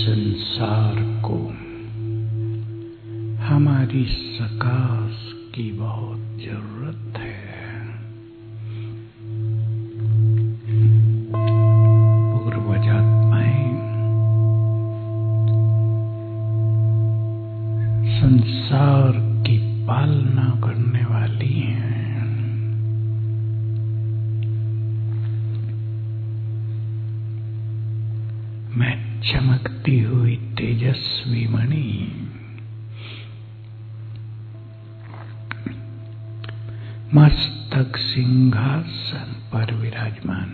संसार को हमारी सकाश की बहुत जरूरत है। पूर्वज आत्माएं संसार की पालना करने वाली हैं। मैं चमकती हुई तेजस्वी मणि मस्तक सिंहासन पर विराजमान।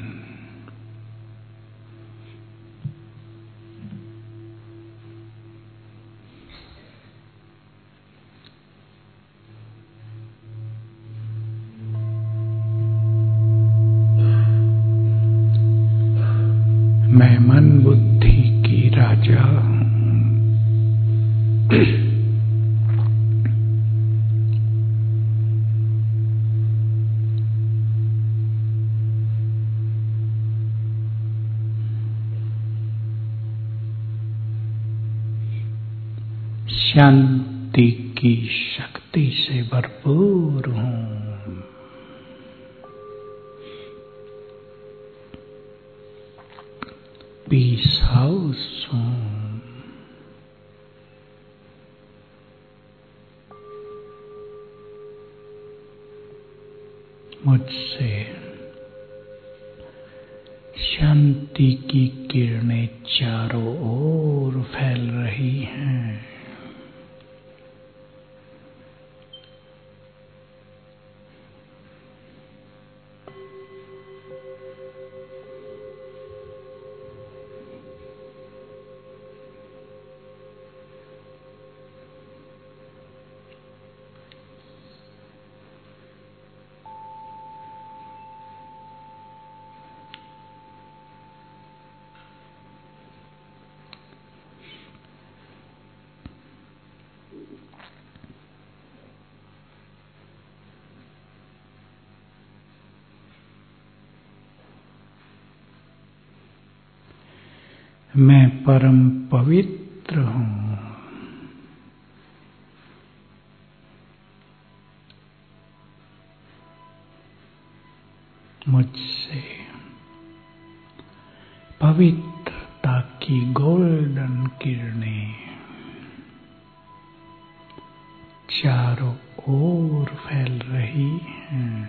मैं मन बुद्धि की राजा हूँ। शांति की शक्ति से भरपूर हूँ। पीस हाउस हूँ। मुझसे शांति की किरणें चारों ओर फैल रही हैं। मैं परम पवित्र हूँ। मुझसे पवित्रता की गोल्डन किरणें चारों ओर फैल रही हैं।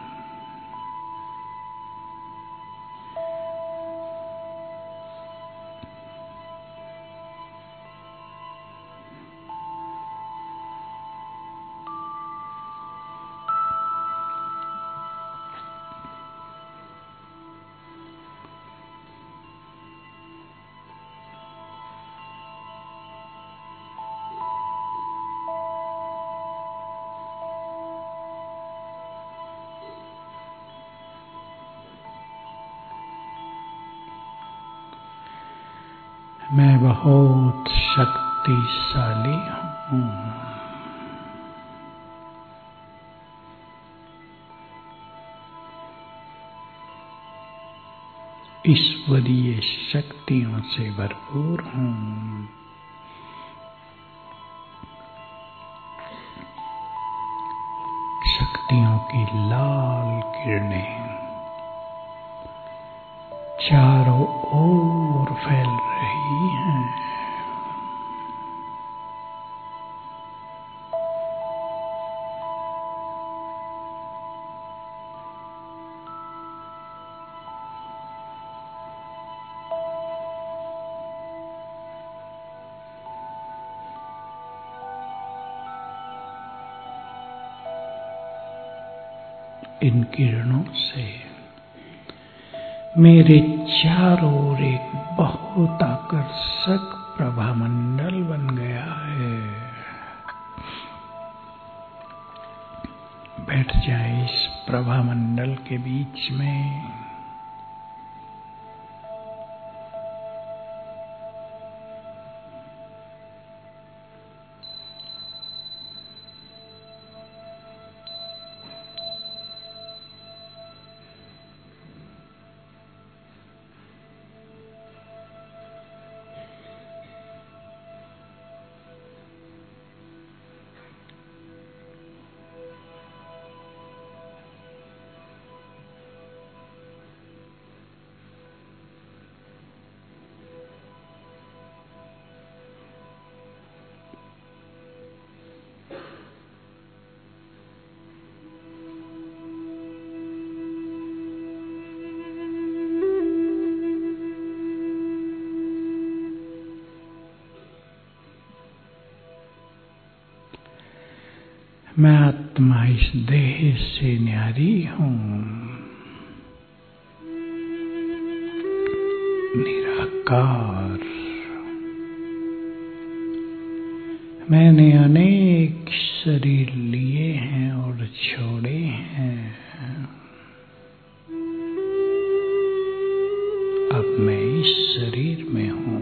मैं बहुत शक्तिशाली हूँ। ईश्वरीय शक्तियों से भरपूर हूँ। शक्तियों की लाल किरणें चारों ओर फैल रही हैं। इन किरणों से मेरे चारों ओर एक बहुत आकर्षक प्रभामंडल बन गया है। बैठ जाए इस प्रभामंडल के बीच में। मैं आत्मा इस देह से न्यारी हूँ। निराकार। मैंने अनेक शरीर लिए हैं और छोड़े हैं। अब मैं इस शरीर में हूँ।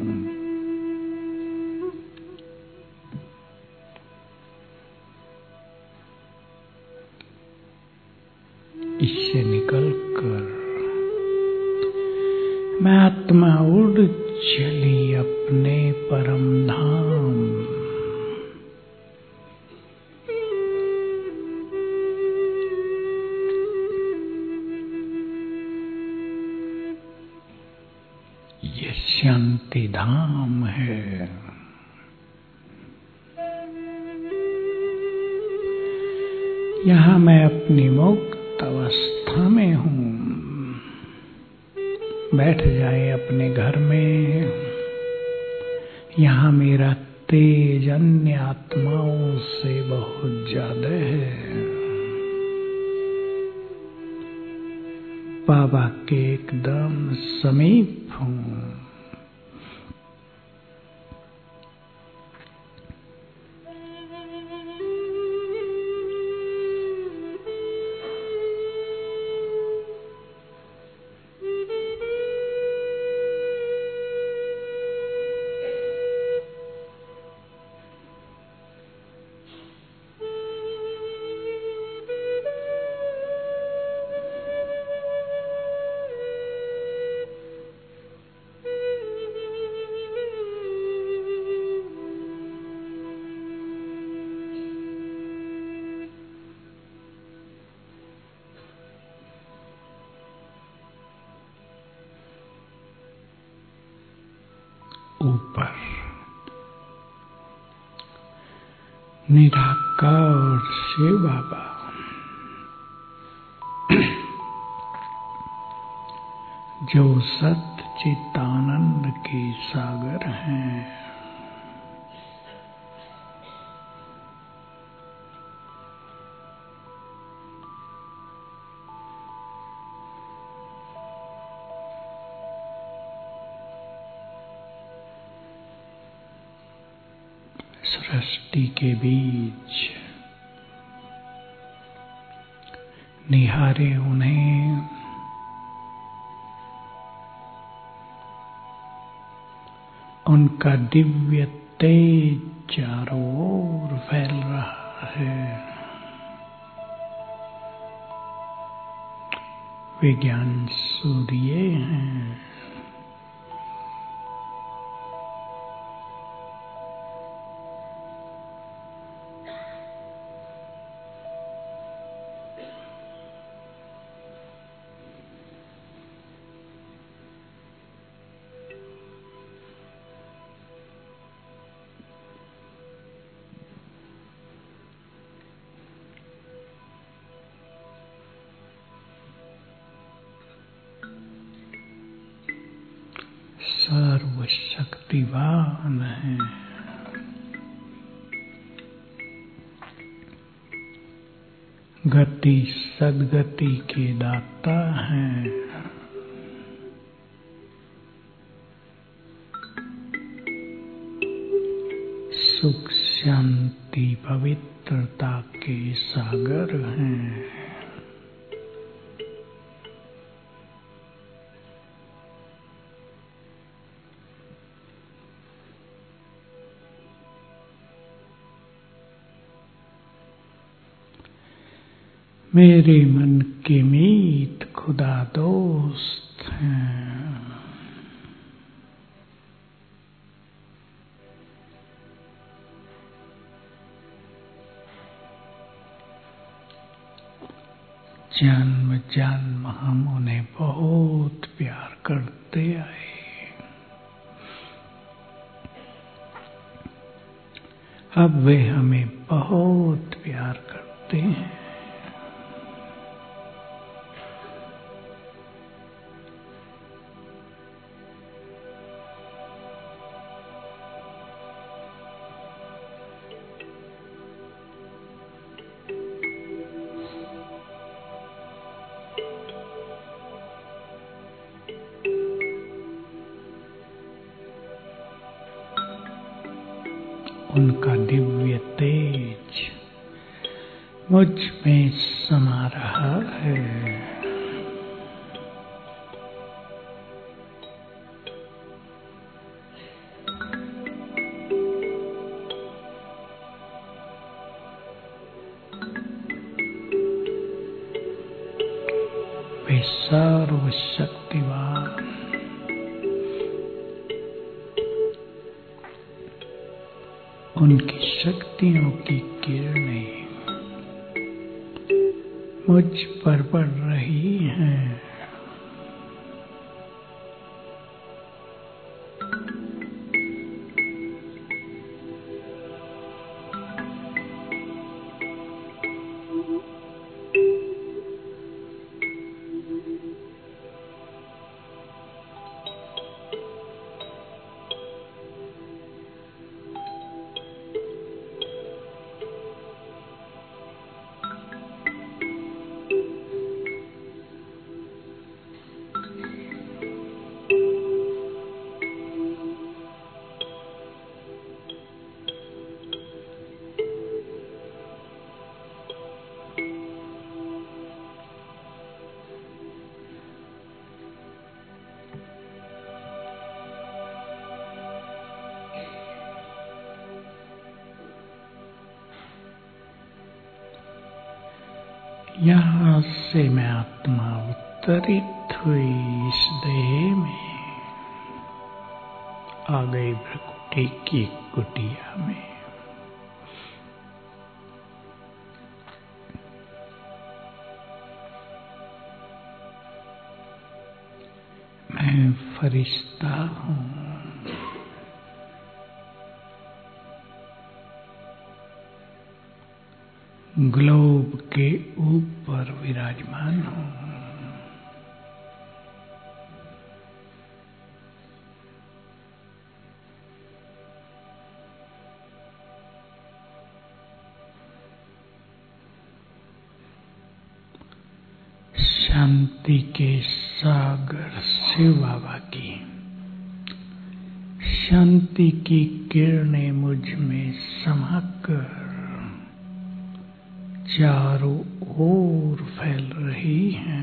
इससे निकलकर मैं आत्मा उड़ चली अपने परम धाम। ये शांति धाम है। यहाँ मैं अपनी मुक्त अवस्था में हूँ। बैठ जाए अपने घर में। यहाँ मेरा तेज अन्य आत्माओं से बहुत ज्यादा है। बाबा के एकदम समीप हूँ। ऊपर निराकार शिव बाबा जो सत्य चित्तानंद के सागर हैं। सृष्टि के बीच निहारे उन्हें उनका दिव्य तेज चारों ओर फैल रहा है। वे ज्ञान सूर्य हैं। सर्वशक्तिवान है। गति सद्गति के दाता हैं। सुख शांति पवित्रता के सागर हैं। मेरे मन के मीत खुदा दोस्त हैं। जन्म जन्म हम उन्हें बहुत प्यार करते आए। अब वे हमें बहुत प्यार करते हैं। उनका दिव्य तेज मुझ में समा रहा है। वे सर्वशक्तिवान उनकी शक्तियों की किरणें मुझ पर पड़ रही हैं। यहाँ से मैं आत्मा अवतरित हुई इस देह में आ गई भ्रकुटी की कुटिया में। मैं फरिश्ता हूँ। ग्लोब के ऊपर विराजमान हूँ। शांति के सागर शिव बाबा की शांति की किरणें मुझ में समाकर चारों ओर फैल रही हैं।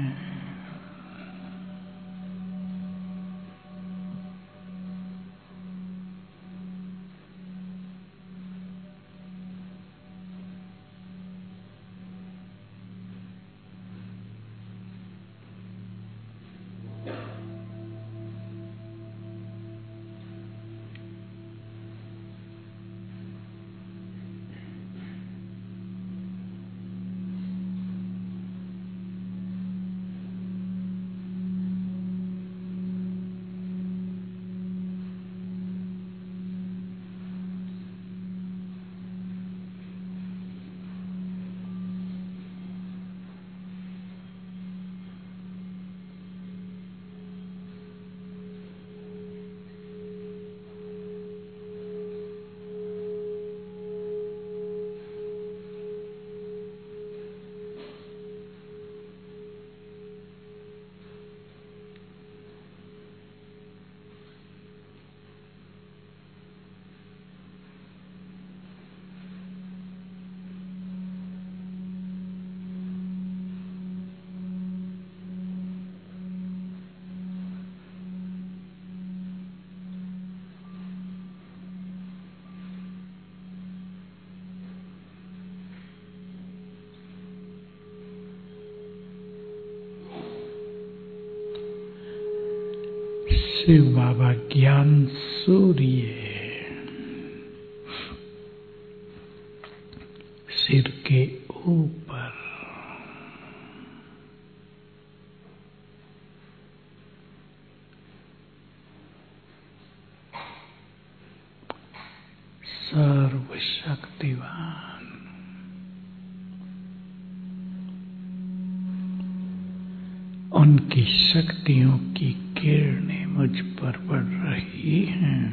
शिव बाबा ज्ञान सूर्य सिर के ऊपर सर्वशक्तिवान उनकी शक्तियों की किरणें मुझ पर पड़ रही हैं।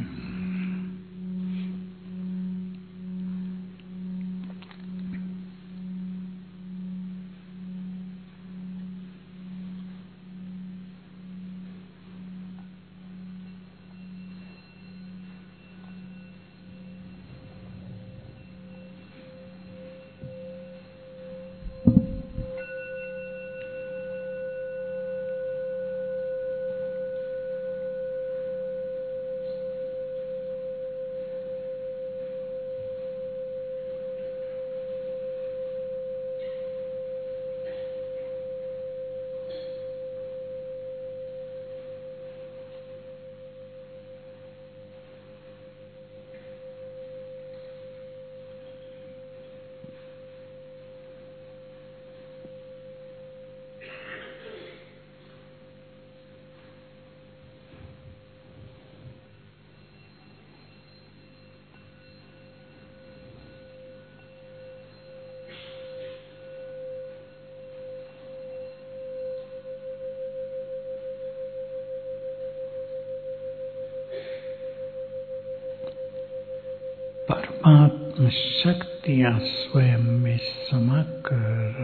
आत्म शक्तियां स्वयं में समाकर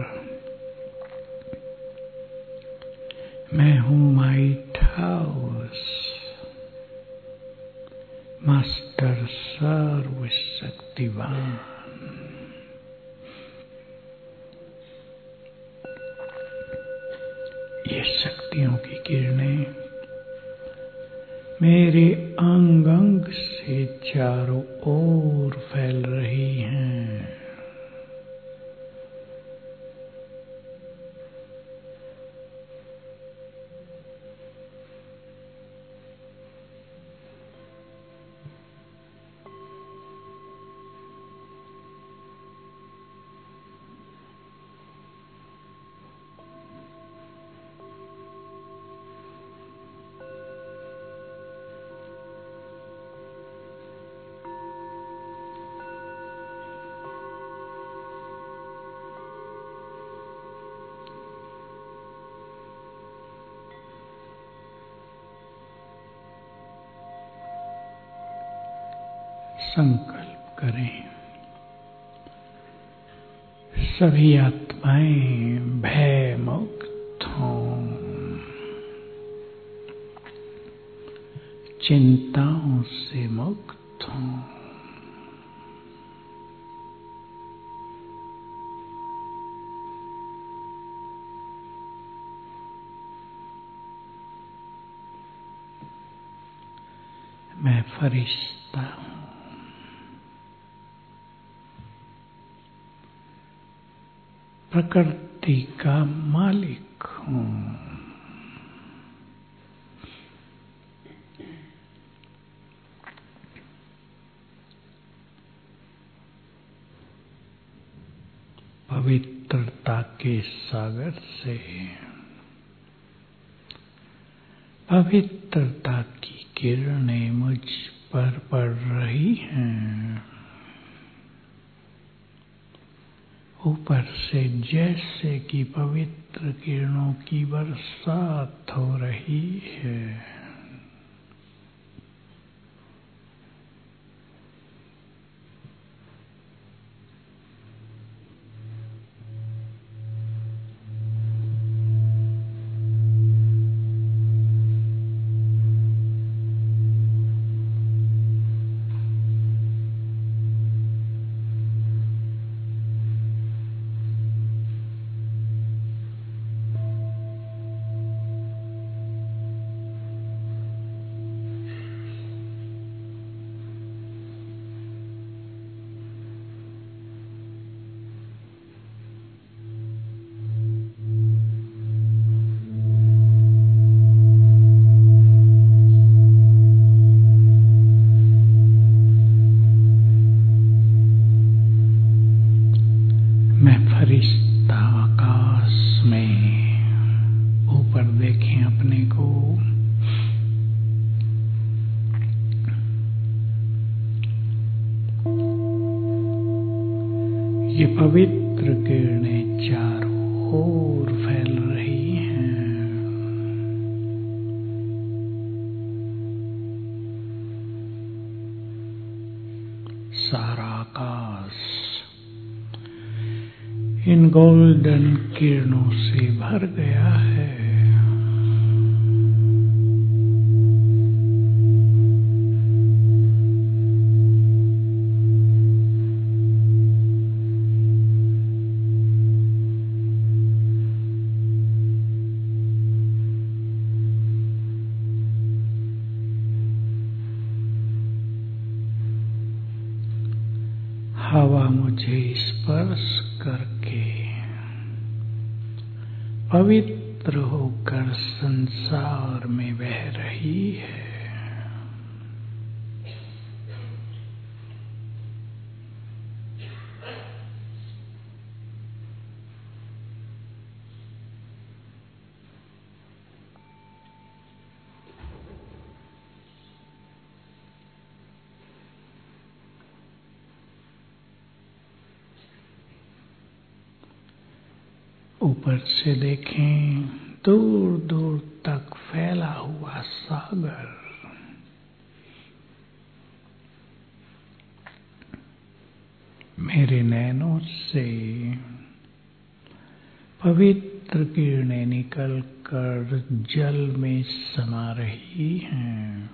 मैं हूँ लाइट हाउस, मास्टर सर्वशक्तिवान। ये शक्तियों की किरणें मेरे अंग अंग से चारों ओर फैल रही हैं। संकल्प करें, सभी आत्माएं भय मुक्त हों, चिंताओं से मुक्त हों। मैं फरिश्ता हूँ, प्रकृति का मालिक हूँ। पवित्रता के सागर से पवित्रता की किरणें मुझ पर पड़ रही हैं। ऊपर से जैसे कि पवित्र किरणों की बरसात हो रही है। मैं फरिश्ता आकाश में, ऊपर देखें अपने को। ये पवित्र किरणें चारों ओर फैल रही हैं। सारा आकाश इन गोल्डन किरणों से भर गया है। हवा मुझे स्पर्श करके पवित्र होकर संसार में बह रही है। ऊपर से देखें, दूर दूर तक फैला हुआ सागर। मेरे नैनों से पवित्र किरणें निकलकर जल में समा रही हैं।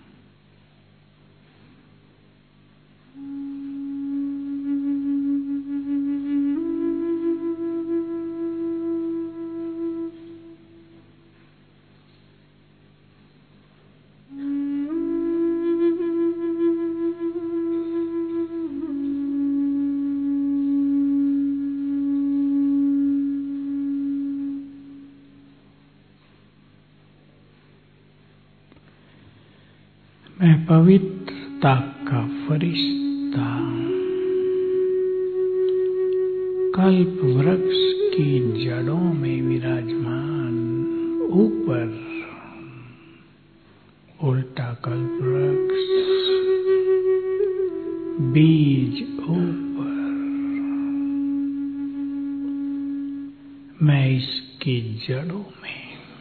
मैं पवित्रता का फरिश्ता कल्प वृक्ष की जड़ों में विराजमान ऊपर उल्टा कल्प वृक्ष बीज ऊपर मैं इसकी जड़ों में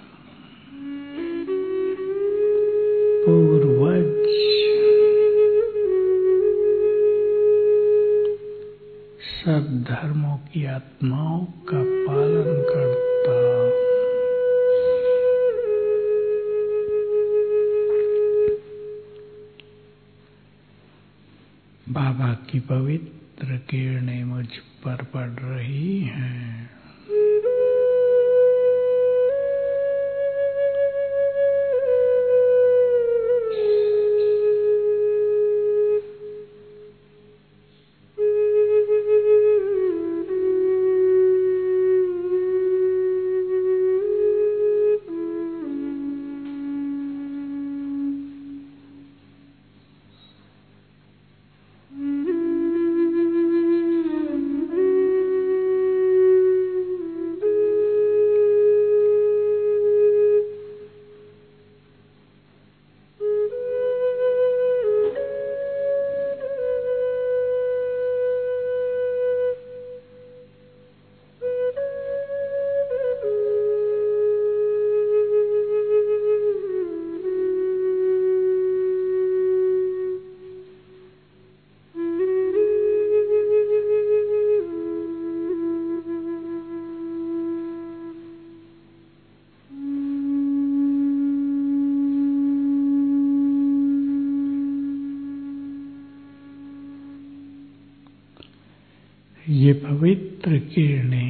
पूर्वज सब धर्मों की आत्माओं का पालन करता बाबा की पवित्र किरणें मुझ पर पड़ रही हैं। ये पवित्र किरणें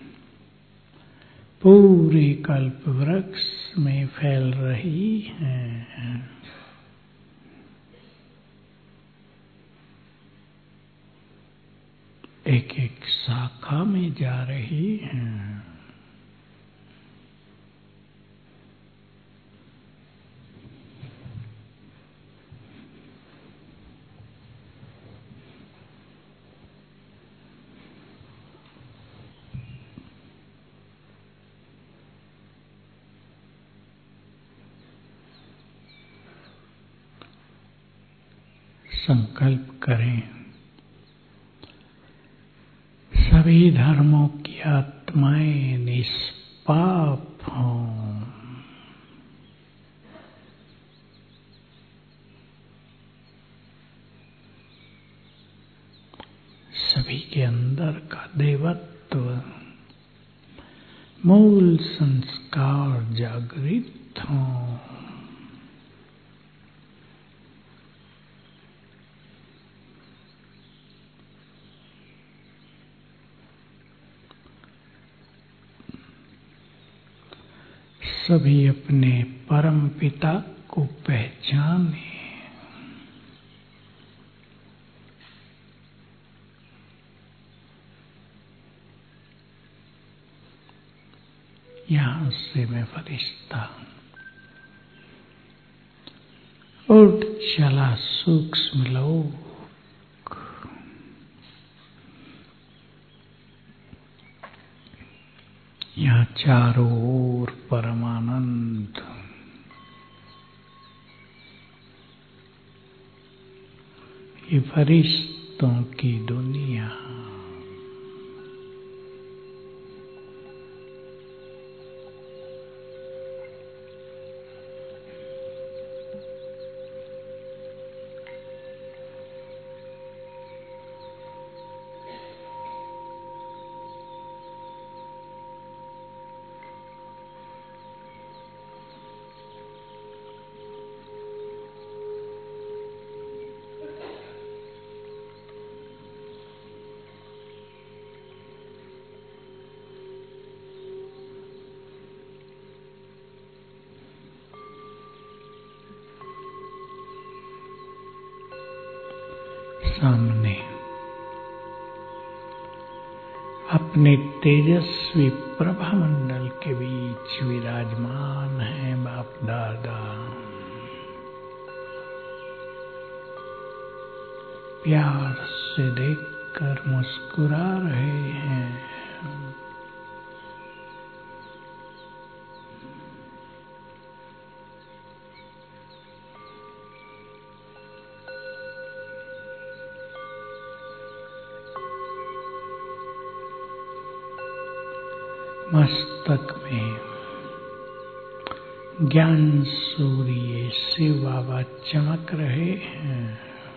पूरे कल्प वृक्ष में फैल रही हैं। एक एक शाखा में जा रही हैं। संकल्प करें सभी धर्मों की आत्माएं निष्पाप हों। सभी के अंदर का देवत्व मूल संस्कार जागृत हों। सभी अपने परम पिता को पहचाने। यहाँ से मैं फरिश्ता उठ चला सूक्ष्म लोक। यहाँ चारों ओर परमानंद। ये फरिश्तों की दुनिया। सामने अपने तेजस्वी प्रभा मंडल के बीच विराजमान है बाप दादा। प्यार से देखकर मुस्कुरा रहे हैं। मस्तक में ज्ञान सूर्य शिव बाबा चमक रहे हैं।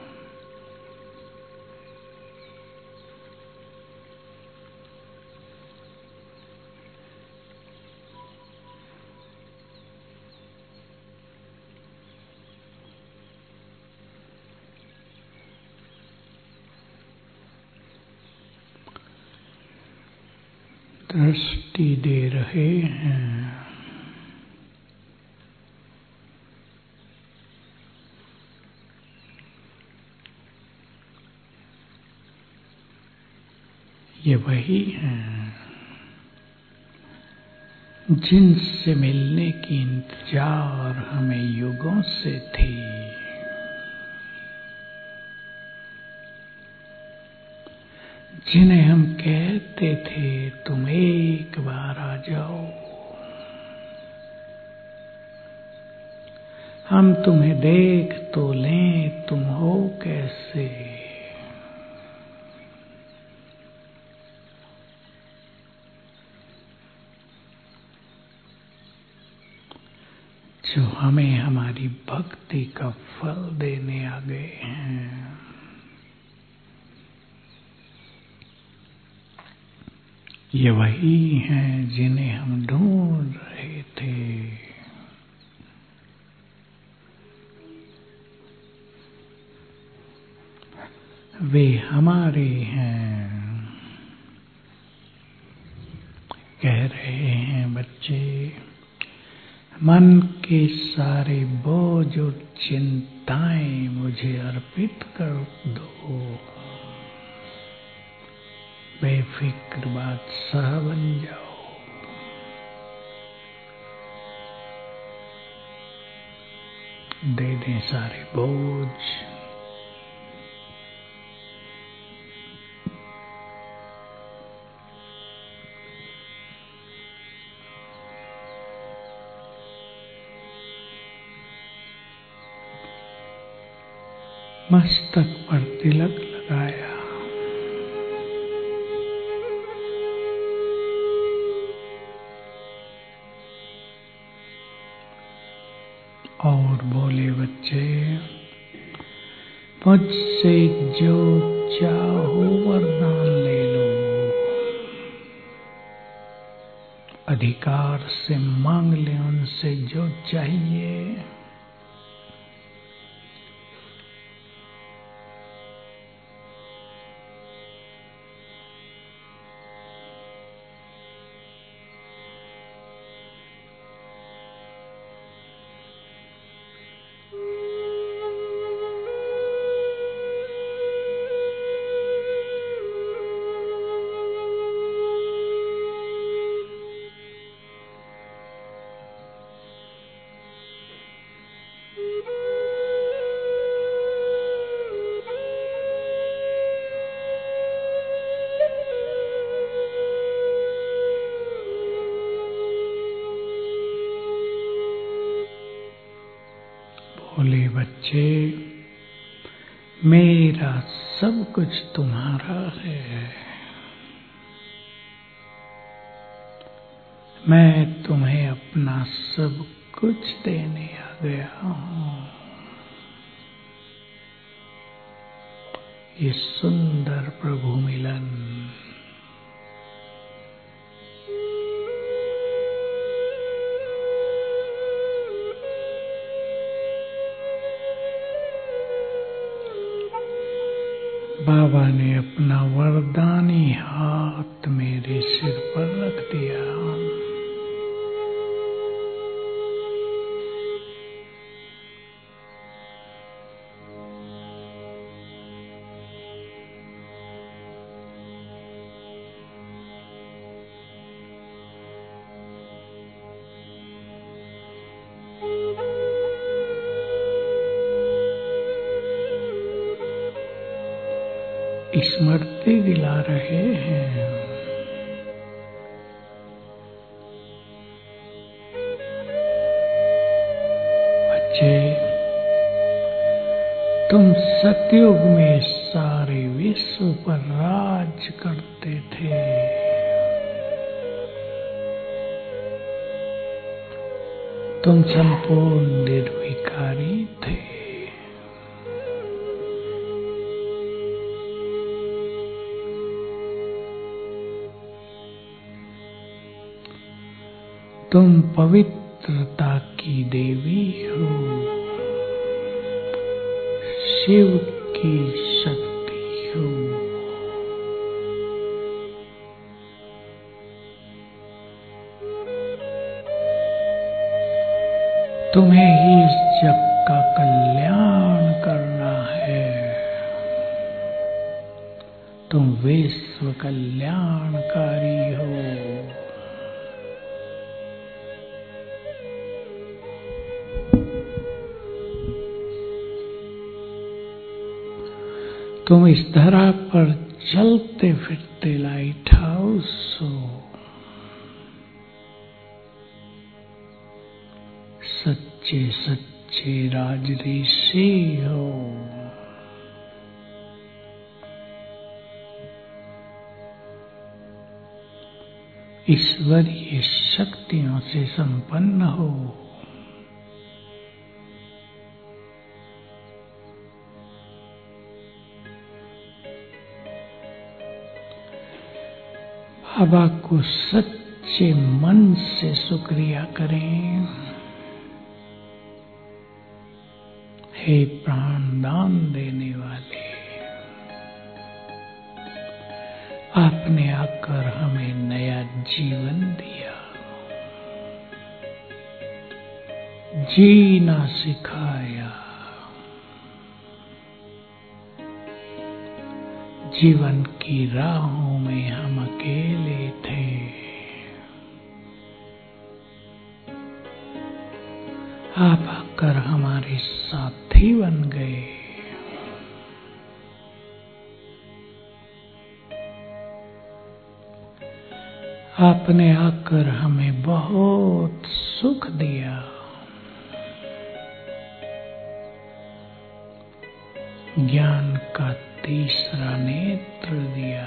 दृष्टि दे रहे हैं। ये वही हैं जिनसे मिलने की इंतजार हमें युगों से थी। जिन्हें हम कहते थे तुम एक बार आ जाओ, हम तुम्हें देख तो लें, तुम हो कैसे। जो हमें हमारी भक्ति का फल देने आ गए हैं। ये वही हैं जिन्हें हम ढूंढ रहे थे। वे हमारे हैं। कह रहे हैं बच्चे, मन के सारे बोझ और चिंताएं मुझे अर्पित कर दो। बेफिक्र बादशाह बन जाओ। दे दें सारे बोझ। मस्तक पर तिलक लगाया। और बोले बच्चे, मुझसे जो चाहो वरदान ले लो। अधिकार से मांग ले उनसे जो चाहिए। बोले बच्चे, मेरा सब कुछ तुम्हारा है। मैं तुम्हें अपना सब कुछ देने आ गया हूँ। ये सुंदर प्रभु मिलन। बाबा ने अपना वरदानी हाथ मेरे सिर पर रख दिया। स्मृति दिला रहे हैं। बच्चे, तुम सतयुग में सारे विश्व पर राज करते थे। तुम संपूर्ण निर्विकारी थे। तुम पवित्रता की देवी हो, शिव की शक्ति हो। तुम्हें ही इस जग का कल्याण करना है। तुम विश्व कल्याणकारी हो। तुम इस धरा पर चलते फिरते लाइट हाउस हो। सच्चे सच्चे राजऋषि हो। ईश्वरीय शक्तियों से संपन्न हो। बाबा को सच्चे मन से शुक्रिया करें। हे प्राण दान देने वाले, आपने आकर हमें नया जीवन दिया, जीना सिखाया। जीवन की राहों में हम अकेले थे। आप आकर हमारे साथी बन गए। आपने आकर हमें बहुत सुख दिया। ज्ञान का तीसरा नेत्र दिया।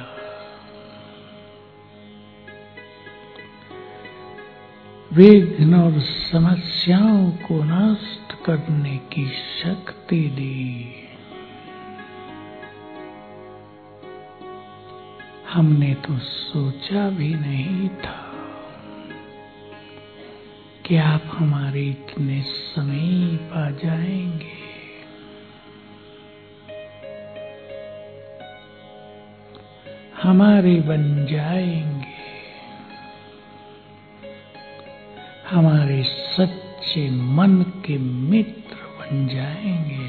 विघ्न और समस्याओं को नष्ट करने की शक्ति दी। हमने तो सोचा भी नहीं था कि आप हमारे इतने समीप आ जाएंगे। हमारे बन जाएंगे। हमारे सच्चे मन के मित्र बन जाएंगे।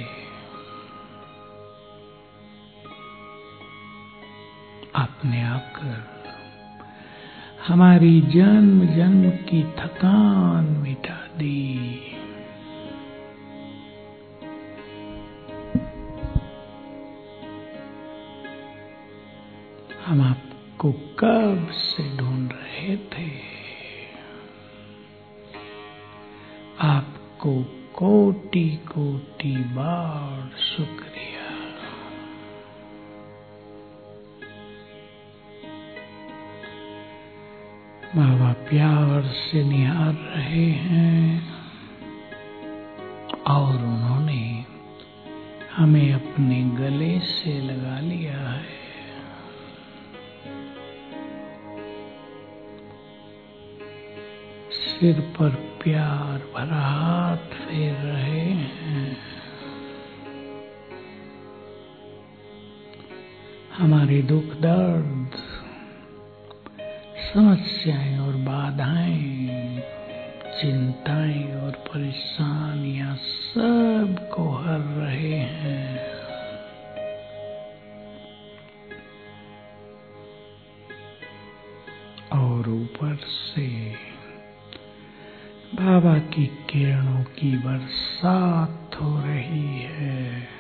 आपने आकर हमारी जन्म जन्म की थकान मिटा दी। हम आपको कब से ढूंढ रहे थे। आपको कोटि कोटि बार शुक्रिया। बाबा प्यार से निहार रहे हैं और उन्होंने हमें अपने गले से लगा लिया है। सिर पर प्यार भरा हाथ फेर रहे हैं। हमारे दुख दर्द, समस्याएं और बाधाएं, चिंताएं और परेशानियां सब को हर रहे हैं। और ऊपर से बाबा की किरणों की बरसात हो रही है।